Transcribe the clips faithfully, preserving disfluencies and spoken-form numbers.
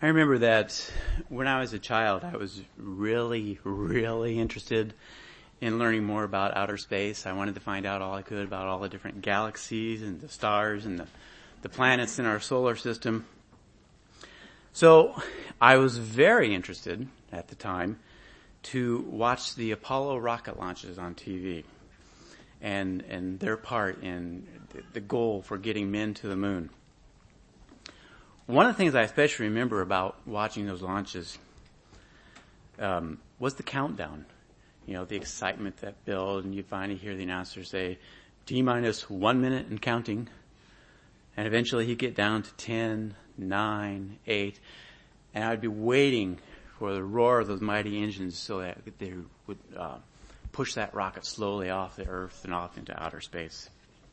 I remember that when I was a child, I was really, really interested in learning more about outer space. I wanted to find out all I could about all the different galaxies and the stars and the, the planets in our solar system. So I was very interested at the time to watch the Apollo rocket launches on T V and, and their part in the goal for getting men to the moon. One of the things I especially remember about watching those launches um, was the countdown. You know, the excitement that built, and you finally hear the announcer say, T minus one minute and counting. And eventually he'd get down to ten, nine, eight, and I'd be waiting for the roar of those mighty engines so that they would uh, push that rocket slowly off the Earth and off into outer space.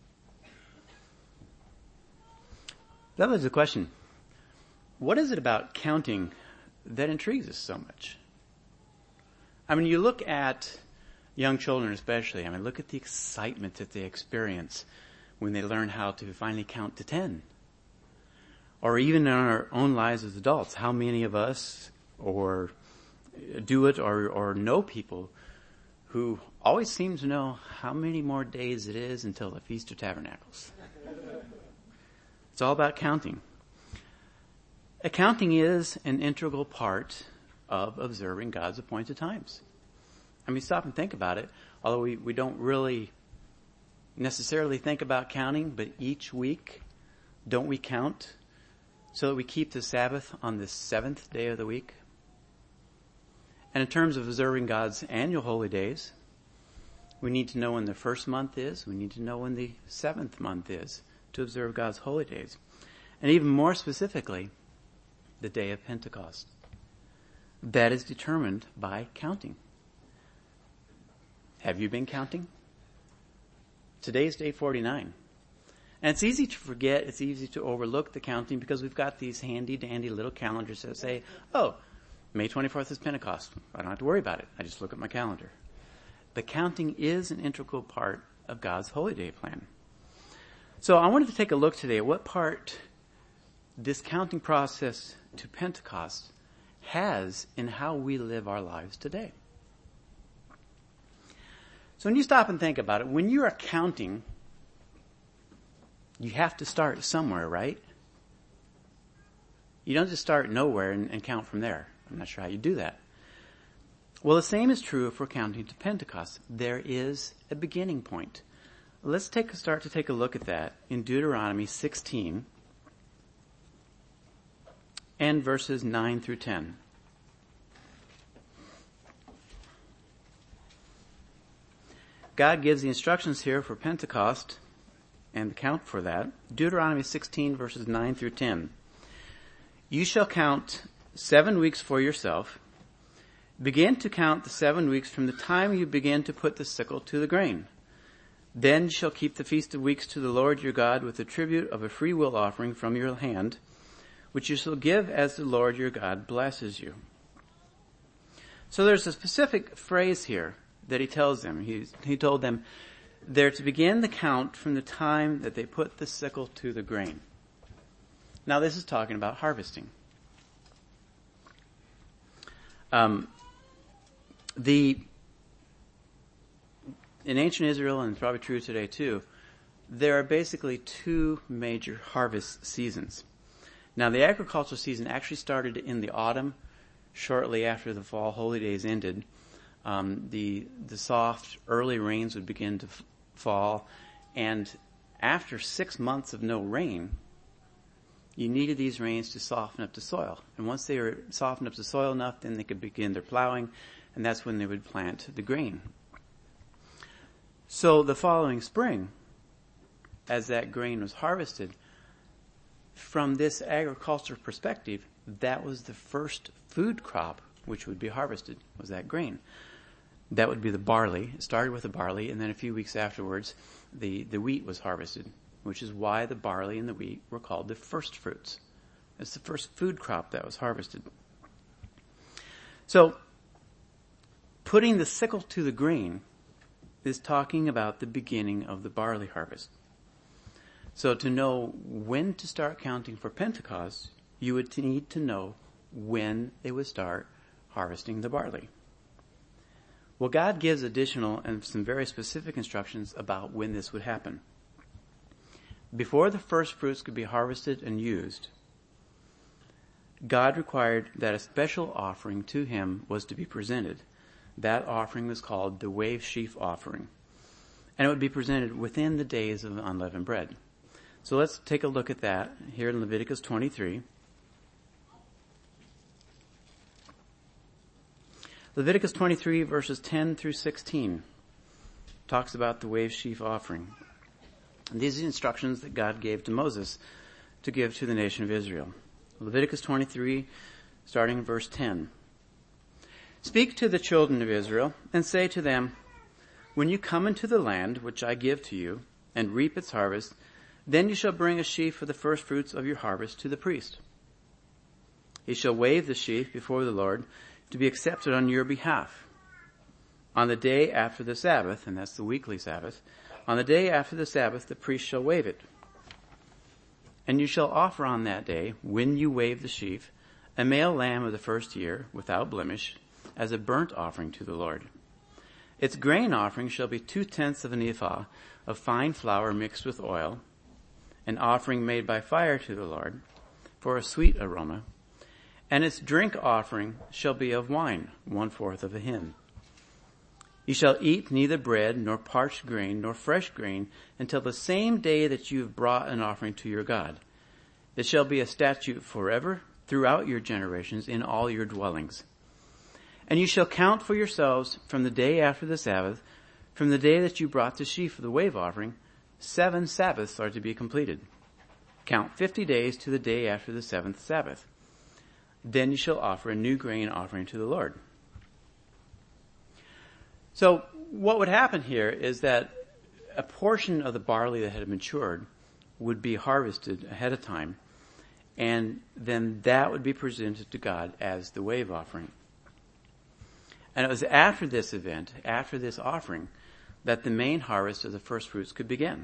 That was the question. What is it about counting that intrigues us so much? I mean, you look at young children especially. I mean, look at the excitement that they experience when they learn how to finally count to ten. Or even in our own lives as adults, how many of us or do it or, or know people who always seem to know how many more days it is until the Feast of Tabernacles. It's all about counting. Accounting is an integral part of observing God's appointed times. I mean, stop and think about it. Although we, we don't really necessarily think about counting, but each week, don't we count so that we keep the Sabbath on the seventh day of the week? And in terms of observing God's annual holy days, we need to know when the first month is. We need to know when the seventh month is to observe God's holy days. And even more specifically, the day of Pentecost. That is determined by counting. Have you been counting? Today's day forty-nine. And it's easy to forget, it's easy to overlook the counting because we've got these handy dandy little calendars that say, oh, May twenty-fourth is Pentecost. I don't have to worry about it. I just look at my calendar. The counting is an integral part of God's holy day plan. So I wanted to take a look today at what part this counting process to Pentecost has in how we live our lives today. So when you stop and think about it, when you are counting, you have to start somewhere, right? You don't just start nowhere and, and count from there. I'm not sure how you do that. Well, the same is true if we're counting to Pentecost. There is a beginning point. Let's take a start to take a look at that in Deuteronomy sixteen. And verses nine through ten. God gives the instructions here for Pentecost and the count for that. Deuteronomy sixteen verses nine through ten. You shall count seven weeks for yourself. Begin to count the seven weeks from the time you begin to put the sickle to the grain. Then you shall keep the feast of weeks to the Lord your God with the tribute of a free will offering from your hand, which you shall give as the Lord your God blesses you. So there's a specific phrase here that he tells them. He, he told them they're to begin the count from the time that they put the sickle to the grain. Now this is talking about harvesting. Um, the, in ancient Israel, and it's probably true today too, there are basically two major harvest seasons. Now, the agricultural season actually started in the autumn, shortly after the fall holy days ended. Um, the the soft early rains would begin to f- fall, and after six months of no rain, you needed these rains to soften up the soil. And once they were softened up the soil enough, then they could begin their plowing, and that's when they would plant the grain. So the following spring, as that grain was harvested, from this agricultural perspective, that was the first food crop which would be harvested, was that grain. That would be the barley. It started with the barley, and then a few weeks afterwards, the, the wheat was harvested, which is why the barley and the wheat were called the first fruits. It's the first food crop that was harvested. So, putting the sickle to the grain is talking about the beginning of the barley harvest. So to know when to start counting for Pentecost, you would need to know when they would start harvesting the barley. Well, God gives additional and some very specific instructions about when this would happen. Before the first fruits could be harvested and used, God required that a special offering to him was to be presented. That offering was called the wave sheaf offering. And it would be presented within the days of unleavened bread. So let's take a look at that here in Leviticus twenty-three. Leviticus twenty-three verses ten through sixteen talks about the wave sheaf offering. And these are the instructions that God gave to Moses to give to the nation of Israel. Leviticus twenty-three, starting in verse ten. Speak to the children of Israel and say to them, when you come into the land which I give to you and reap its harvest, then you shall bring a sheaf of the first fruits of your harvest to the priest. He shall wave the sheaf before the Lord to be accepted on your behalf. On the day after the Sabbath, and that's the weekly Sabbath, on the day after the Sabbath the priest shall wave it. And you shall offer on that day, when you wave the sheaf, a male lamb of the first year, without blemish, as a burnt offering to the Lord. Its grain offering shall be two-tenths of an ephah of fine flour mixed with oil, an offering made by fire to the Lord, for a sweet aroma. And its drink offering shall be of wine, one-fourth of a hin. You shall eat neither bread, nor parched grain, nor fresh grain, until the same day that you have brought an offering to your God. It shall be a statute forever, throughout your generations, in all your dwellings. And you shall count for yourselves from the day after the Sabbath, from the day that you brought the sheaf of the wave offering, seven Sabbaths are to be completed. Count fifty days to the day after the seventh Sabbath. Then you shall offer a new grain offering to the Lord. So what would happen here is that a portion of the barley that had matured would be harvested ahead of time, and then that would be presented to God as the wave offering. And it was after this event, after this offering, that the main harvest of the first fruits could begin.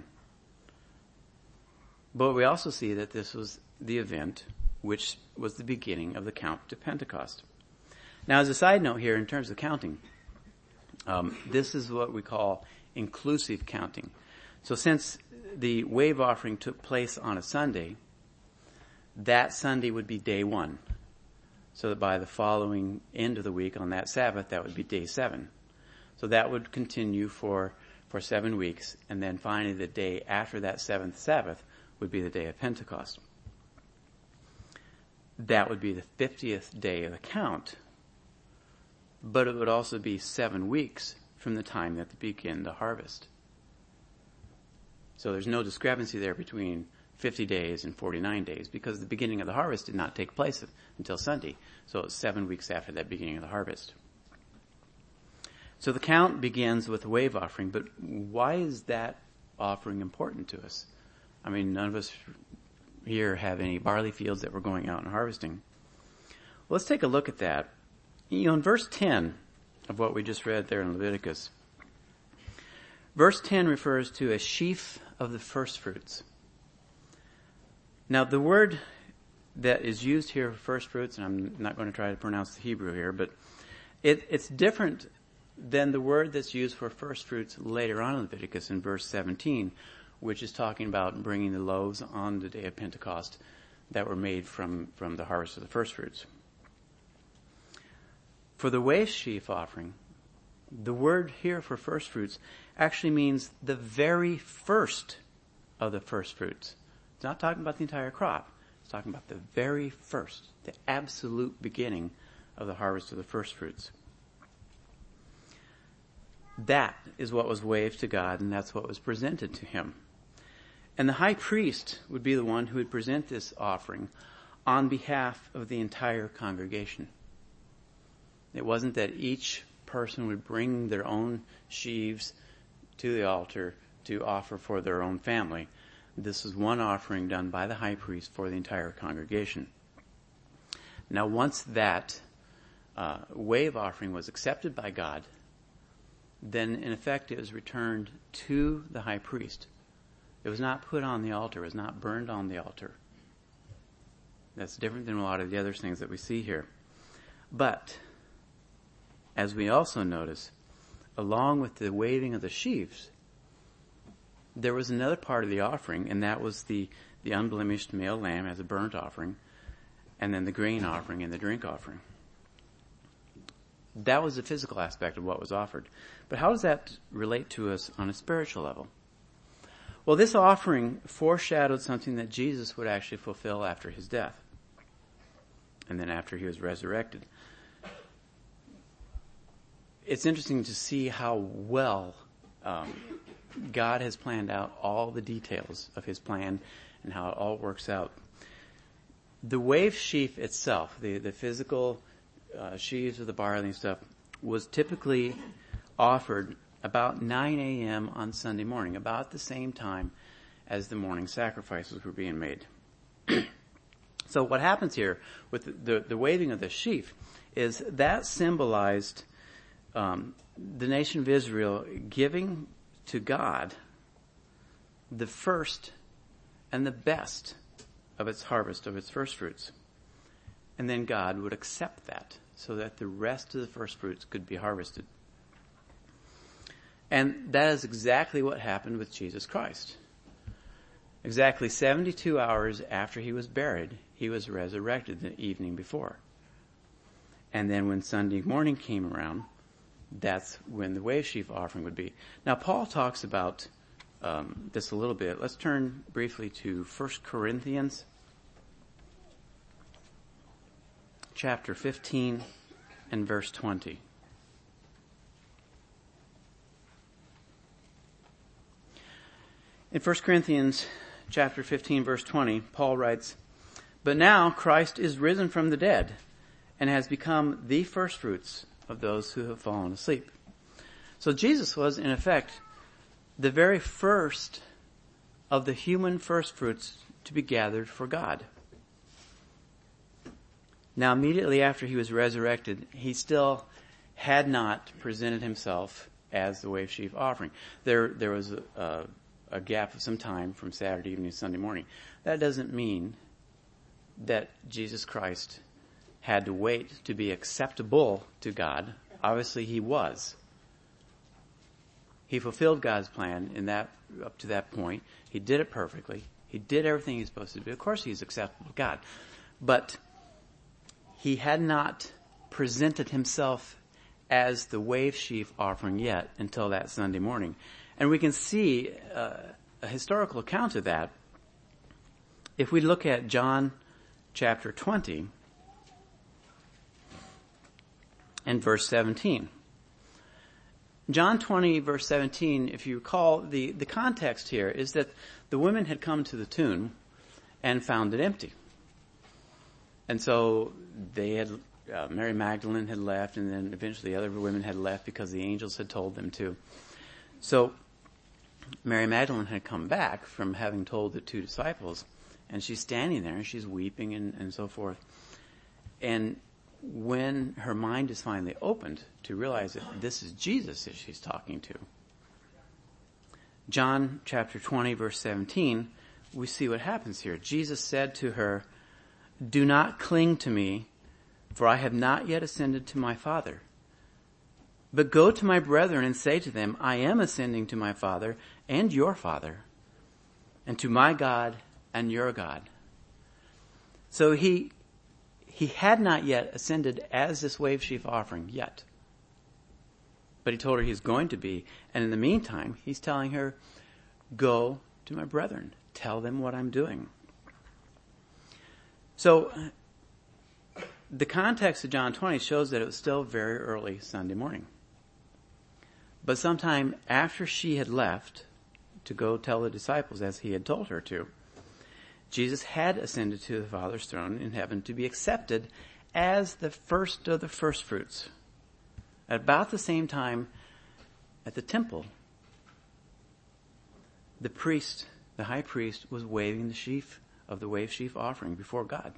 But we also see that this was the event which was the beginning of the count to Pentecost. Now, as a side note here, in terms of counting, um, this is what we call inclusive counting. So since the wave offering took place on a Sunday, that Sunday would be day one. So that by the following end of the week on that Sabbath, that would be day seven. So that would continue for, for seven weeks. And then finally the day after that seventh Sabbath would be the day of Pentecost. That would be the fiftieth day of the count. But it would also be seven weeks from the time that they begin the harvest. So there's no discrepancy there between fifty days and forty-nine days, because the beginning of the harvest did not take place until Sunday. So it's seven weeks after that beginning of the harvest. So the count begins with the wave offering, but why is that offering important to us? I mean, none of us here have any barley fields that we're going out and harvesting. Well, let's take a look at that. You know, in verse ten of what we just read there in Leviticus, verse ten refers to a sheaf of the first fruits. Now, the word that is used here for first fruits, and I'm not going to try to pronounce the Hebrew here, but it, it's different than the word that's used for first fruits later on in Leviticus in verse seventeen, which is talking about bringing the loaves on the day of Pentecost that were made from, from the harvest of the first fruits. For the wave sheaf offering, the word here for first fruits actually means the very first of the first fruits. It's not talking about the entire crop. It's talking about the very first, the absolute beginning of the harvest of the first fruits. That is what was waved to God, and that's what was presented to him. And the high priest would be the one who would present this offering on behalf of the entire congregation. It wasn't that each person would bring their own sheaves to the altar to offer for their own family. This was one offering done by the high priest for the entire congregation. Now, once that uh, wave offering was accepted by God, then in effect it was returned to the high priest. It was not put on the altar. It was not burned on the altar. That's different than a lot of the other things that we see here. But, as we also notice, along with the waving of the sheaves, there was another part of the offering, and that was the, the unblemished male lamb as a burnt offering, and then the grain offering and the drink offering. That was the physical aspect of what was offered. But how does that relate to us on a spiritual level? Well, this offering foreshadowed something that Jesus would actually fulfill after his death, and then after he was resurrected. It's interesting to see how well um, God has planned out all the details of his plan and how it all works out. The wave sheaf itself, the, the physical uh, sheaves of the barley and stuff, was typically offered about nine a.m. on Sunday morning, about the same time as the morning sacrifices were being made. So what happens here with the, the, the waving of the sheaf is that symbolized um, the nation of Israel giving to God the first and the best of its harvest, of its first fruits. And then God would accept that so that the rest of the first fruits could be harvested. And that is exactly what happened with Jesus Christ. Exactly seventy-two hours after he was buried, he was resurrected the evening before. And then when Sunday morning came around, that's when the wave sheaf offering would be. Now, Paul talks about um, this a little bit. Let's turn briefly to First Corinthians chapter fifteen and verse twenty. In First Corinthians chapter fifteen, verse twenty, Paul writes, "But now Christ is risen from the dead and has become the firstfruits of those who have fallen asleep." So Jesus was, in effect, the very first of the human firstfruits to be gathered for God. Now, immediately after he was resurrected, he still had not presented himself as the wave sheaf offering. There, there was a, a, a gap of some time from Saturday evening to Sunday morning. That doesn't mean that Jesus Christ had to wait to be acceptable to God. Obviously, he was. He fulfilled God's plan in that up to that point. He did it perfectly. He did everything he was supposed to do. Of course, he's acceptable to God. But he had not presented himself as the wave sheaf offering yet until that Sunday morning. And we can see uh, a historical account of that if we look at John chapter twenty and verse seventeen. John twenty, verse seventeen, if you recall, the, the context here is that the women had come to the tomb and found it empty. And so they had, uh, Mary Magdalene had left, and then eventually other women had left because the angels had told them to. So Mary Magdalene had come back from having told the two disciples, and she's standing there and she's weeping and, and so forth. And when her mind is finally opened to realize that this is Jesus that she's talking to, John chapter twenty, verse seventeen, we see what happens here. Jesus said to her, "Do not cling to me, for I have not yet ascended to my Father. But go to my brethren and say to them, I am ascending to my Father and your Father, and to my God and your God." So he he had not yet ascended as this wave sheaf offering yet. But he told her he's going to be. And in the meantime, he's telling her, go to my brethren. Tell them what I'm doing. So the context of John twenty shows that it was still very early Sunday morning. But sometime after she had left to go tell the disciples as he had told her to, Jesus had ascended to the Father's throne in heaven to be accepted as the first of the first fruits. At about the same time, at the temple, the priest, the high priest, was waving the sheaf of the wave sheaf offering before God.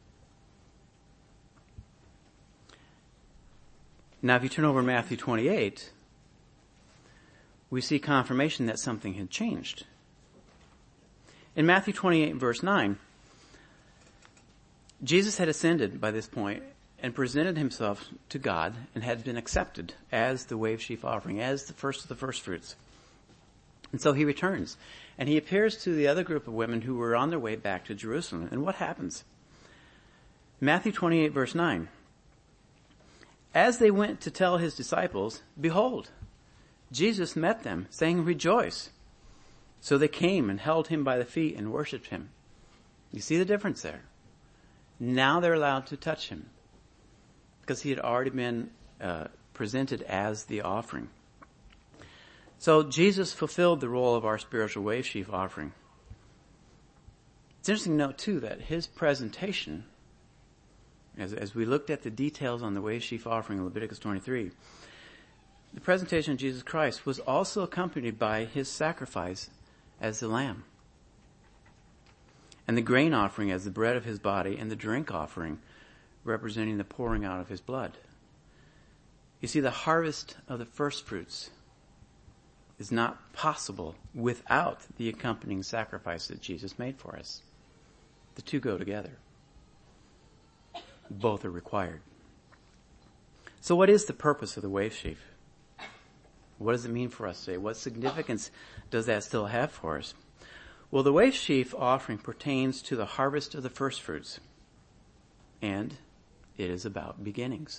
Now, if you turn over to Matthew twenty-eight, we see confirmation that something had changed. In Matthew twenty-eight, verse nine, Jesus had ascended by this point and presented himself to God and had been accepted as the wave sheaf offering, as the first of the first fruits. And so he returns and he appears to the other group of women who were on their way back to Jerusalem. And what happens? Matthew twenty-eight verse nine. As they went to tell his disciples, behold, Jesus met them, saying, rejoice. So they came and held him by the feet and worshipped him. You see the difference there? Now they're allowed to touch him because he had already been uh, presented as the offering. So Jesus fulfilled the role of our spiritual wave sheaf offering. It's interesting to note, too, that his presentation, as, as we looked at the details on the wave sheaf offering in Leviticus twenty-three, the presentation of Jesus Christ was also accompanied by his sacrifice as the lamb, and the grain offering as the bread of his body, and the drink offering representing the pouring out of his blood. You see, the harvest of the first fruits is not possible without the accompanying sacrifice that Jesus made for us. The two go together. Both are required. So what is the purpose of the wave sheaf? What does it mean for us today? What significance does that still have for us? Well, the wave sheaf offering pertains to the harvest of the first fruits, and it is about beginnings.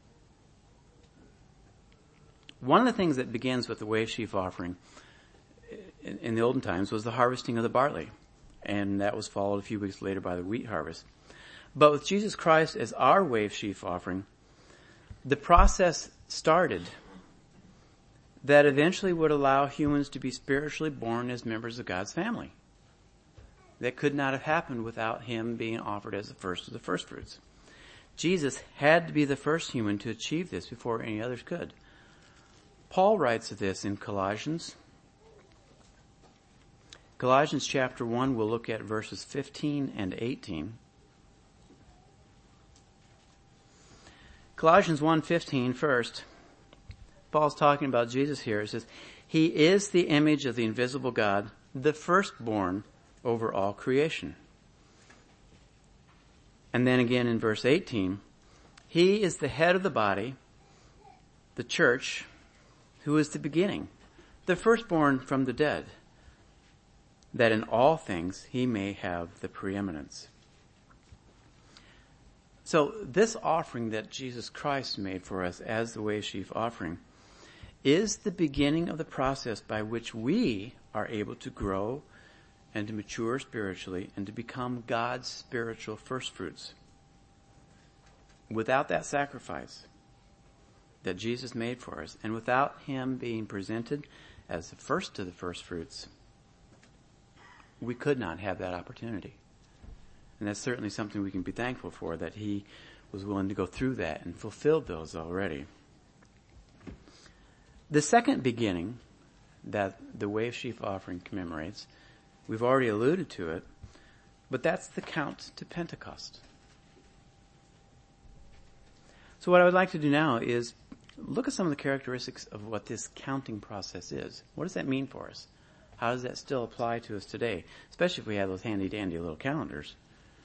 One of the things that begins with the wave sheaf offering in, in the olden times was the harvesting of the barley, and that was followed a few weeks later by the wheat harvest. But with Jesus Christ as our wave sheaf offering, the process started that eventually would allow humans to be spiritually born as members of God's family. That could not have happened without him being offered as the first of the first fruits. Jesus had to be the first human to achieve this before any others could. Paul writes of this in Colossians. Colossians chapter one, we'll look at verses fifteen and eighteen. Colossians one fifteen first. Paul's talking about Jesus here. It says, he is the image of the invisible God, the firstborn over all creation. And then again in verse eighteen, he is the head of the body, the church, who is the beginning, the firstborn from the dead, that in all things he may have the preeminence. So this offering that Jesus Christ made for us as the wave sheaf offering is the beginning of the process by which we are able to grow and to mature spiritually and to become God's spiritual firstfruits. Without that sacrifice that Jesus made for us, and without him being presented as the first of the firstfruits, we could not have that opportunity. And that's certainly something we can be thankful for, that he was willing to go through that and fulfilled those already. The second beginning that the wave sheaf offering commemorates, we've already alluded to it, but that's the count to Pentecost. So what I would like to do now is look at some of the characteristics of what this counting process is. What does that mean for us? How does that still apply to us today, especially if we have those handy-dandy little calendars?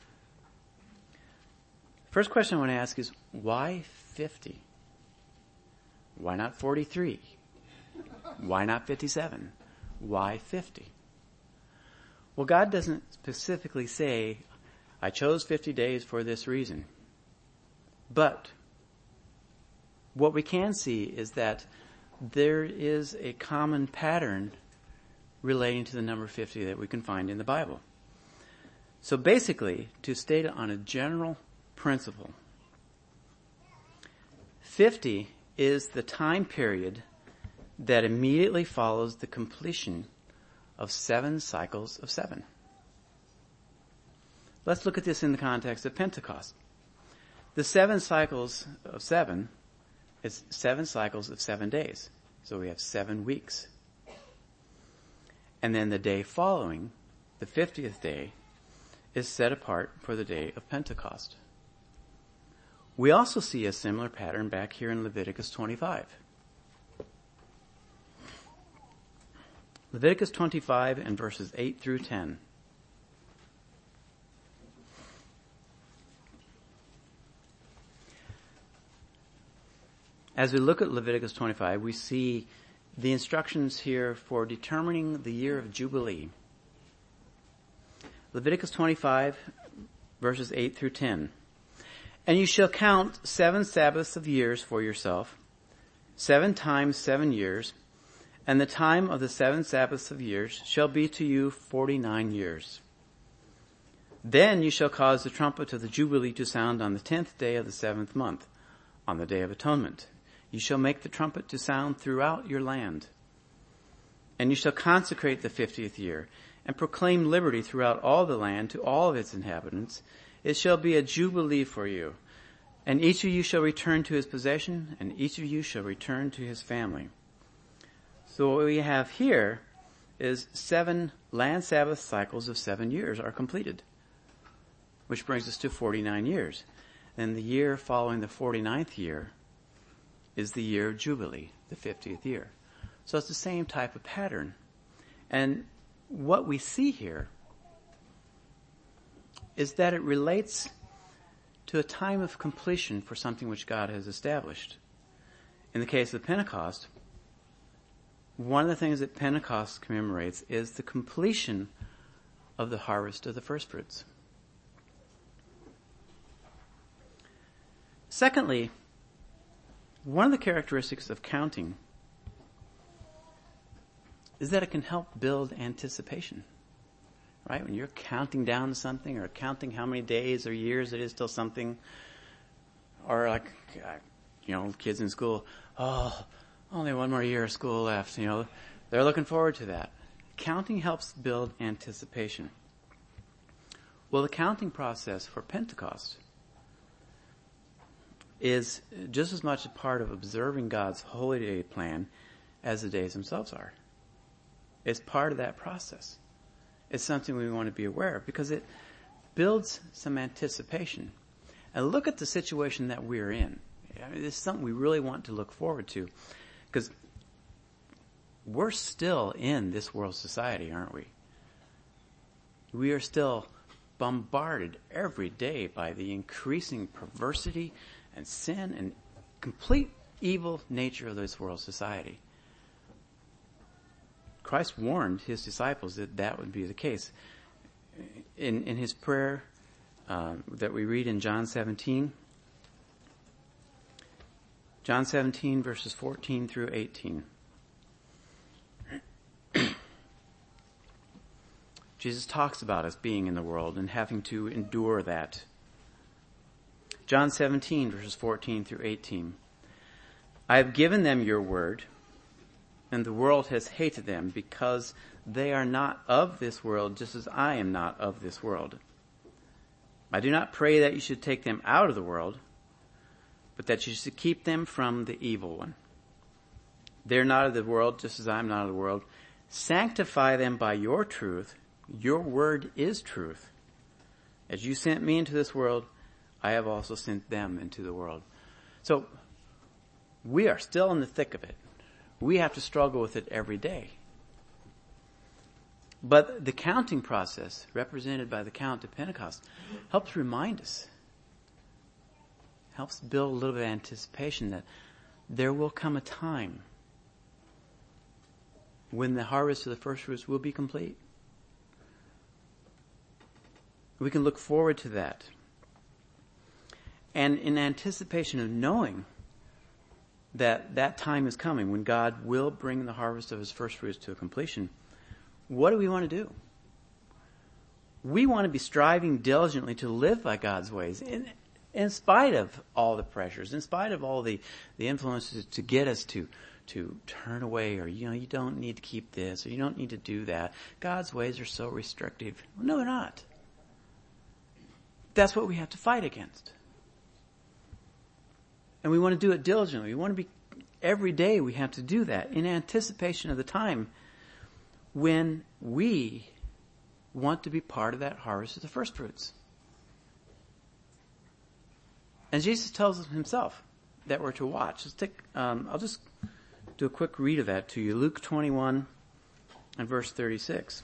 First question I want to ask is, why fifty? Why not forty-three? Why not fifty-seven? Why fifty? Well, God doesn't specifically say, I chose fifty days for this reason. But what we can see is that there is a common pattern relating to the number fifty that we can find in the Bible. So basically, to state it on a general principle, fifty is the time period that immediately follows the completion of seven cycles of seven. Let's look at this in the context of Pentecost. The seven cycles of seven is seven cycles of seven days. So we have seven weeks. And then the day following, the fiftieth day, is set apart for the day of Pentecost. We also see a similar pattern back here in Leviticus twenty-five. Leviticus twenty-five and verses eight through ten. as we look at Leviticus twenty-five, we see the instructions here for determining the year of Jubilee. Leviticus twenty-five, verses eight through ten. And you shall count seven Sabbaths of years for yourself, seven times seven years, and the time of the seven Sabbaths of years shall be to you forty-nine years. Then you shall cause the trumpet of the Jubilee to sound on the tenth day of the seventh month, on the Day of Atonement. You shall make the trumpet to sound throughout your land. And you shall consecrate the fiftieth year, and proclaim liberty throughout all the land to all of its inhabitants. It shall be a jubilee for you. And each of you shall return to his possession, and each of you shall return to his family. So what we have here is seven land Sabbath cycles of seven years are completed, which brings us to forty-nine years. Then the year following the forty-ninth year is the year of Jubilee, the fiftieth year. So it's the same type of pattern. And what we see here is that it relates to a time of completion for something which God has established. In the case of Pentecost, one of the things that Pentecost commemorates is the completion of the harvest of the firstfruits. Secondly, one of the characteristics of counting is that it can help build anticipation. Right? When you're counting down something or counting how many days or years it is till something, or like, you know, kids in school, oh, only one more year of school left, you know, they're looking forward to that. Counting helps build anticipation. Well, the counting process for Pentecost is just as much a part of observing God's holy day plan as the days themselves are. It's part of that process. It's something we want to be aware of because it builds some anticipation. And look at the situation that we're in. I mean, this is something we really want to look forward to because we're still in this world society, aren't we? We are still bombarded every day by the increasing perversity and sin and complete evil nature of this world society. Christ warned his disciples that that would be the case. In, in his prayer uh, that we read in John seventeen, John seventeen verses fourteen through eighteen. Jesus talks about us being in the world and having to endure that. John seventeen verses fourteen through eighteen. I have given them your word, and the world has hated them because they are not of this world, just as I am not of this world. I do not pray that you should take them out of the world, but that you should keep them from the evil one. They're not of the world, just as I am not of the world. Sanctify them by your truth. Your word is truth. As you sent me into this world, I have also sent them into the world. So, we are still in the thick of it. We have to struggle with it every day. But the counting process, represented by the count of Pentecost, helps remind us, helps build a little bit of anticipation that there will come a time when the harvest of the first fruits will be complete. We can look forward to that. And in anticipation of knowing that that time is coming when God will bring the harvest of his first fruits to a completion, what do we want to do? We want to be striving diligently to live by God's ways in, in spite of all the pressures, in spite of all the, the influences to get us to, to turn away, or, you know, you don't need to keep this, or you don't need to do that. God's ways are so restrictive. No, they're not. That's what we have to fight against. And we want to do it diligently. We want to be, every day we have to do that in anticipation of the time when we want to be part of that harvest of the first fruits. And Jesus tells us himself that we're to watch. Let's take, um, I'll just do a quick read of that to you. Luke twenty-one and verse thirty-six.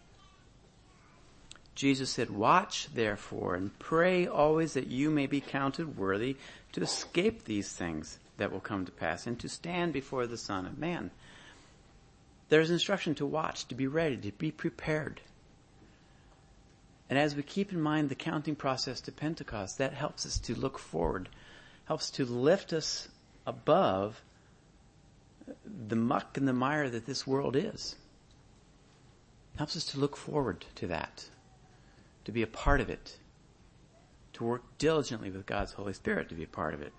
Jesus said, watch therefore and pray always that you may be counted worthy to escape these things that will come to pass and to stand before the Son of Man. There's instruction to watch, to be ready, to be prepared. And as we keep in mind the counting process to Pentecost, that helps us to look forward, helps to lift us above the muck and the mire that this world is. Helps us to look forward to that, to be a part of it, to work diligently with God's Holy Spirit to be a part of it.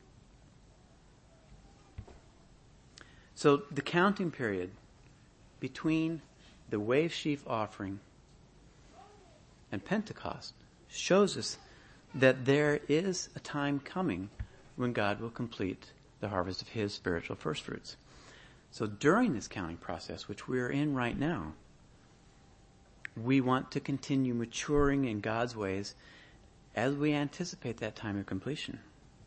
So the counting period between the wave sheaf offering and Pentecost shows us that there is a time coming when God will complete the harvest of his spiritual firstfruits. So during this counting process, which we are in right now, we want to continue maturing in God's ways as we anticipate that time of completion.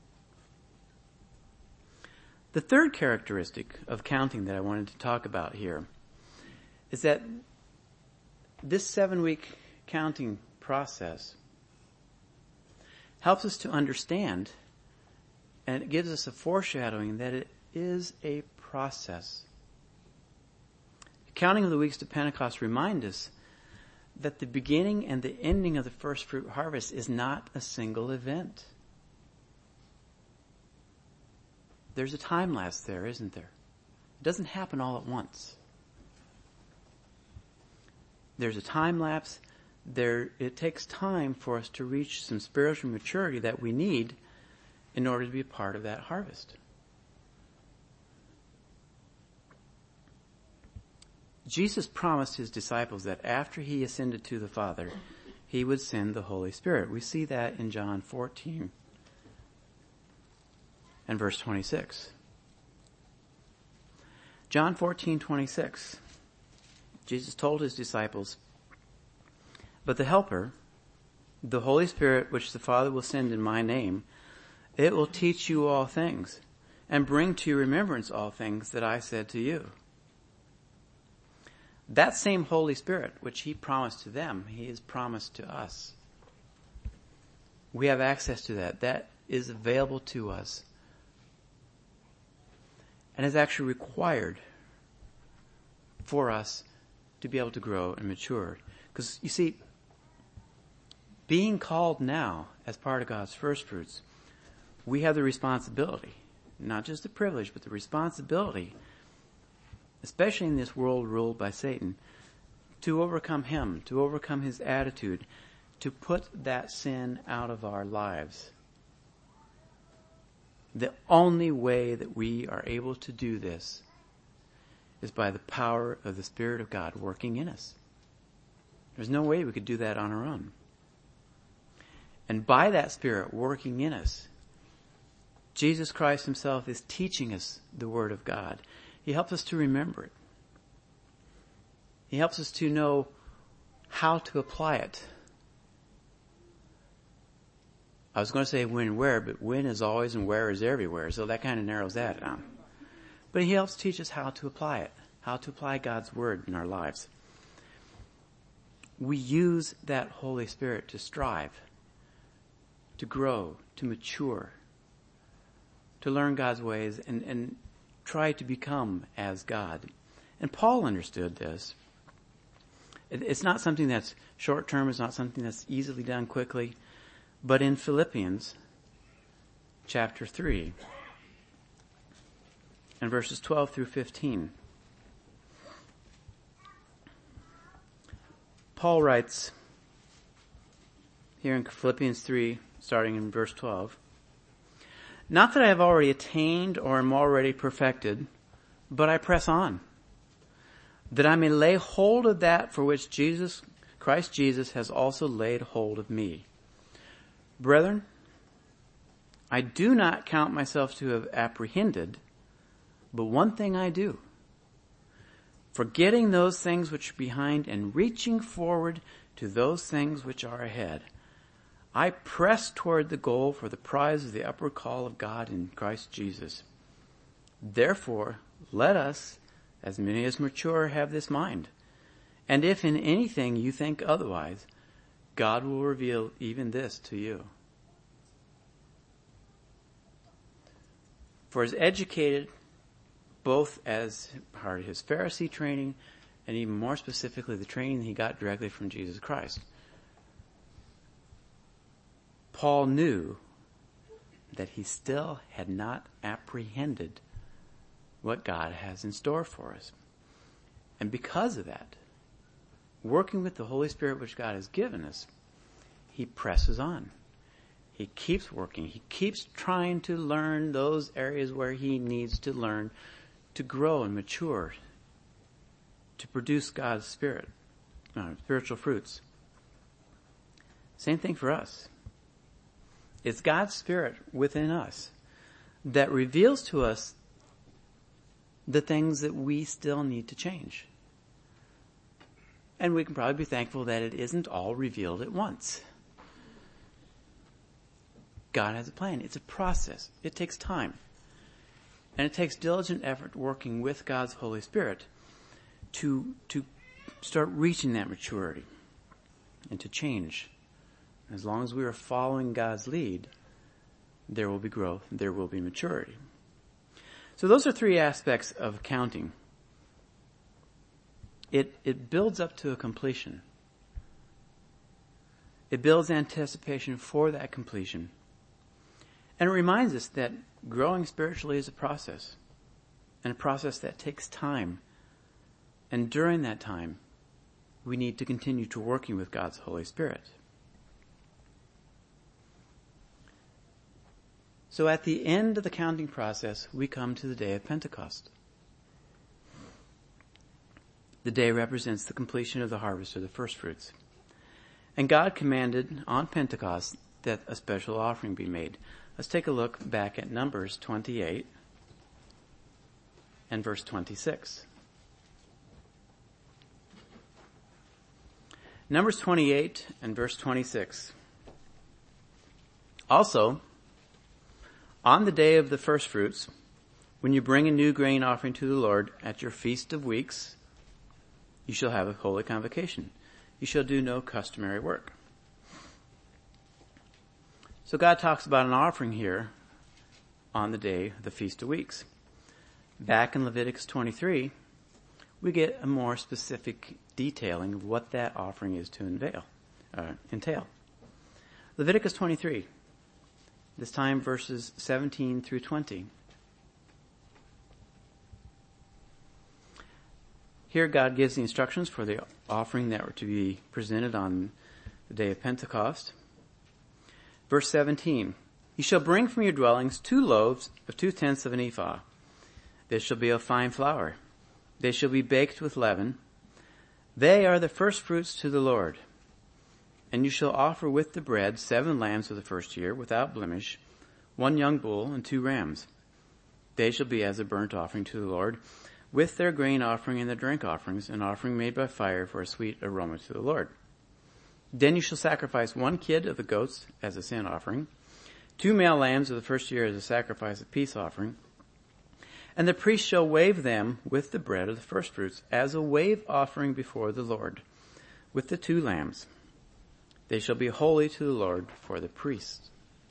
The third characteristic of counting that I wanted to talk about here is that this seven-week counting process helps us to understand, and it gives us a foreshadowing that it is a process. The counting of the weeks to Pentecost remind us that the beginning and the ending of the first fruit harvest is not a single event. There's a time lapse there, isn't there? It doesn't happen all at once. There's a time lapse. There, it takes time for us to reach some spiritual maturity that we need in order to be a part of that harvest. Jesus promised his disciples that after he ascended to the Father, he would send the Holy Spirit. We see that in John fourteen and verse twenty-six. John fourteen twenty-six. Jesus told his disciples, "But the Helper, the Holy Spirit, which the Father will send in my name, it will teach you all things and bring to your remembrance all things that I said to you." That same Holy Spirit, which he promised to them, he has promised to us. We have access to that. That is available to us and is actually required for us to be able to grow and mature. Because, you see, being called now as part of God's first fruits, we have the responsibility, not just the privilege, but the responsibility, especially in this world ruled by Satan, to overcome him, to overcome his attitude, to put that sin out of our lives. The only way that we are able to do this is by the power of the Spirit of God working in us. There's no way we could do that on our own. And by that Spirit working in us, Jesus Christ himself is teaching us the Word of God. He helps us to remember it. He helps us to know how to apply it. I was going to say when and where, but when is always and where is everywhere, so that kind of narrows that down. But he helps teach us how to apply it, how to apply God's Word in our lives. We use that Holy Spirit to strive, to grow, to mature, to learn God's ways, and, and try to become as God. And Paul understood this. It's not something that's short term. It's not something that's easily done quickly. But in Philippians chapter three and verses twelve through fifteen, Paul writes here in Philippians three, starting in verse twelve, "Not that I have already attained or am already perfected, but I press on, that I may lay hold of that for which Jesus, Christ Jesus has also laid hold of me. Brethren, I do not count myself to have apprehended, but one thing I do, forgetting those things which are behind and reaching forward to those things which are ahead, I press toward the goal for the prize of the upward call of God in Christ Jesus. Therefore, let us, as many as mature, have this mind. And if in anything you think otherwise, God will reveal even this to you." For as educated, both as part of his Pharisee training and even more specifically the training he got directly from Jesus Christ, Paul knew that he still had not apprehended what God has in store for us. And because of that, working with the Holy Spirit which God has given us, he presses on. He keeps working. He keeps trying to learn those areas where he needs to learn to grow and mature, to produce God's Spirit, uh, spiritual fruits. Same thing for us. It's God's Spirit within us that reveals to us the things that we still need to change. And we can probably be thankful that it isn't all revealed at once. God has a plan. It's a process. It takes time. And it takes diligent effort working with God's Holy Spirit to, to start reaching that maturity and to change. As long as we are following God's lead, there will be growth, there will be maturity. So those are three aspects of accounting. It, it builds up to a completion. It builds anticipation for that completion. And it reminds us that growing spiritually is a process, and a process that takes time. And during that time, we need to continue to working with God's Holy Spirit. So at the end of the counting process, we come to the day of Pentecost. The day represents the completion of the harvest of the first fruits. And God commanded on Pentecost that a special offering be made. Let's take a look back at Numbers twenty-eight and verse twenty-six. Numbers twenty-eight and verse twenty-six. Also, on the day of the first fruits, when you bring a new grain offering to the Lord at your feast of weeks, you shall have a holy convocation. You shall do no customary work. So God talks about an offering here on the day of the Feast of Weeks. Back in Leviticus twenty-three, we get a more specific detailing of what that offering is to unveil, uh, entail. Leviticus twenty-three, this time verses seventeen through twenty. Here God gives the instructions for the offering that were to be presented on the day of Pentecost. Verse seventeen, you shall bring from your dwellings two loaves of two tenths of an ephah. They shall be of fine flour. They shall be baked with leaven. They are the first fruits to the Lord. And you shall offer with the bread seven lambs of the first year without blemish, one young bull and two rams. They shall be as a burnt offering to the Lord, with their grain offering and their drink offerings, an offering made by fire for a sweet aroma to the Lord. Then you shall sacrifice one kid of the goats as a sin offering, two male lambs of the first year as a sacrifice of peace offering, and the priest shall wave them with the bread of the firstfruits as a wave offering before the Lord, with the two lambs. They shall be holy to the Lord for the priest.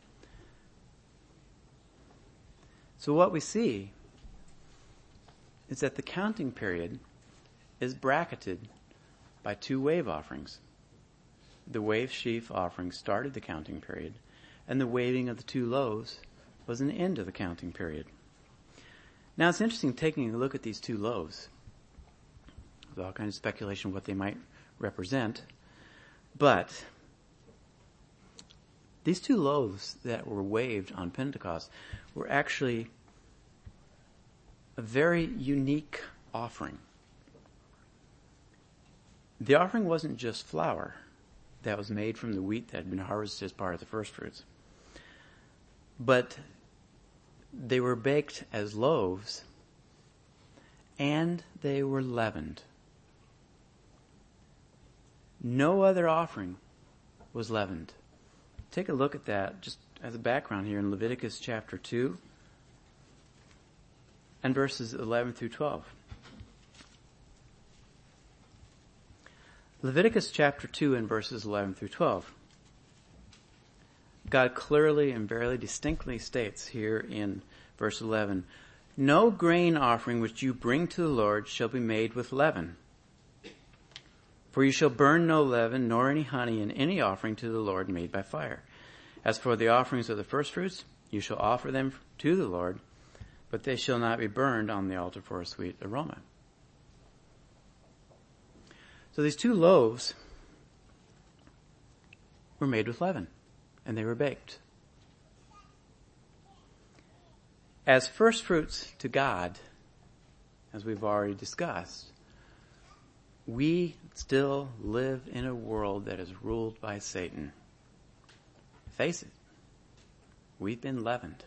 So what we see is that the counting period is bracketed by two wave offerings. The wave sheaf offering started the counting period, and the waving of the two loaves was an end of the counting period. Now it's interesting taking a look at these two loaves. There's all kinds of speculation what they might represent. But these two loaves that were waved on Pentecost were actually a very unique offering. The offering wasn't just flour that was made from the wheat that had been harvested as part of the first fruits, but they were baked as loaves and they were leavened. No other offering was leavened. Take a look at that just as a background here in Leviticus chapter two and verses eleven through twelve. Leviticus chapter two and verses eleven through twelve. God clearly and very distinctly states here in verse eleven, no grain offering which you bring to the Lord shall be made with leaven. For you shall burn no leaven, nor any honey in any offering to the Lord made by fire. As for the offerings of the firstfruits, you shall offer them to the Lord, but they shall not be burned on the altar for a sweet aroma. So these two loaves were made with leaven, and they were baked. As firstfruits to God, as we've already discussed, we still live in a world that is ruled by Satan. Face it, we've been leavened.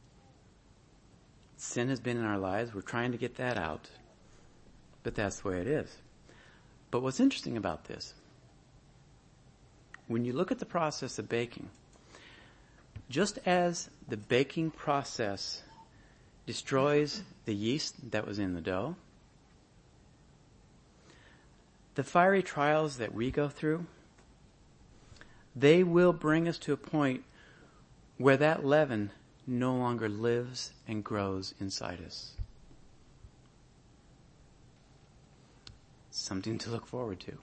Sin has been in our lives. We're trying to get that out, but that's the way it is. But what's interesting about this, when you look at the process of baking, just as the baking process destroys the yeast that was in the dough, the fiery trials that we go through, they will bring us to a point where that leaven no longer lives and grows inside us. Something to look forward to.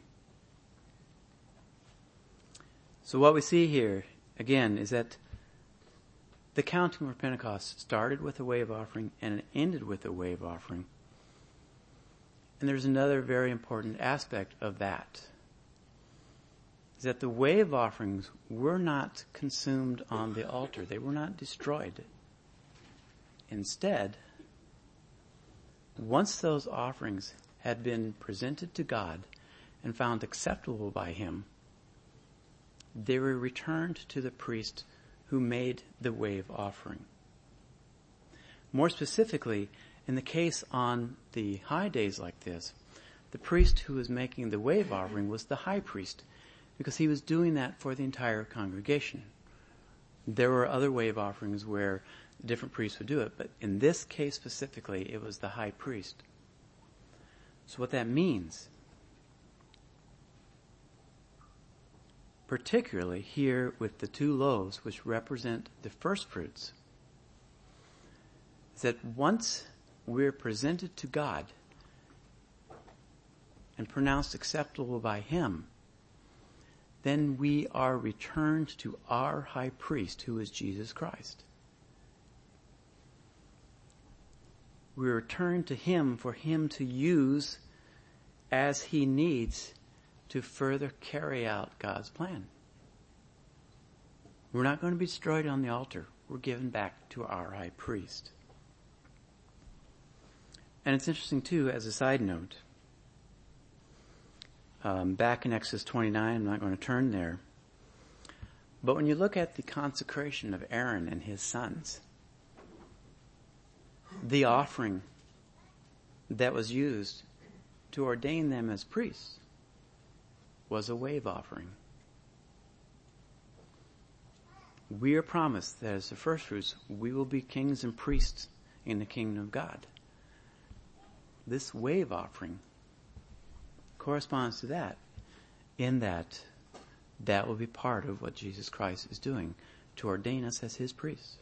So what we see here, again, is that the counting for Pentecost started with a wave offering and it ended with a wave offering. And there's another very important aspect of that, is that the wave offerings were not consumed on the altar. They were not destroyed. Instead, once those offerings had been presented to God and found acceptable by Him, they were returned to the priest who made the wave offering. More specifically, in the case on the high days like this, the priest who was making the wave offering was the high priest, because he was doing that for the entire congregation. There were other wave offerings where different priests would do it, but in this case specifically, it was the high priest. So what that means, particularly here with the two loaves which represent the first fruits, is that once we're presented to God and pronounced acceptable by Him, then we are returned to our high priest, who is Jesus Christ. We return to Him for Him to use as He needs to further carry out God's plan. We're not going to be destroyed on the altar. We're given back to our high priest. And it's interesting too, as a side note, um, back in Exodus twenty-nine, I'm not going to turn there, but when you look at the consecration of Aaron and his sons, the offering that was used to ordain them as priests was a wave offering. We are promised that as the first fruits, we will be kings and priests in the kingdom of God. This wave offering corresponds to that, in that that will be part of what Jesus Christ is doing to ordain us as His priests.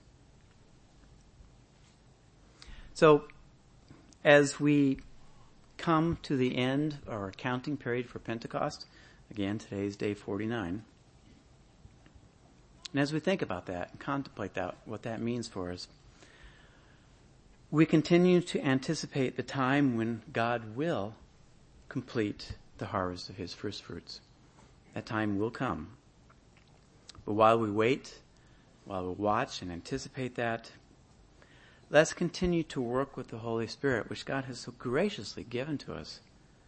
So, as we come to the end of our counting period for Pentecost, again, today is day forty-nine, and as we think about that and contemplate that, what that means for us, we continue to anticipate the time when God will complete the harvest of His first fruits. That time will come. But while we wait, while we watch and anticipate that, let's continue to work with the Holy Spirit, which God has so graciously given to us,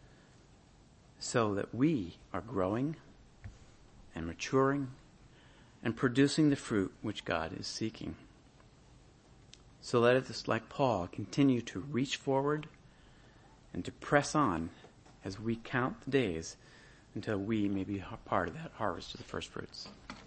so that we are growing and maturing and producing the fruit which God is seeking. So let us, like Paul, continue to reach forward and to press on as we count the days until we may be part of that harvest of the first fruits.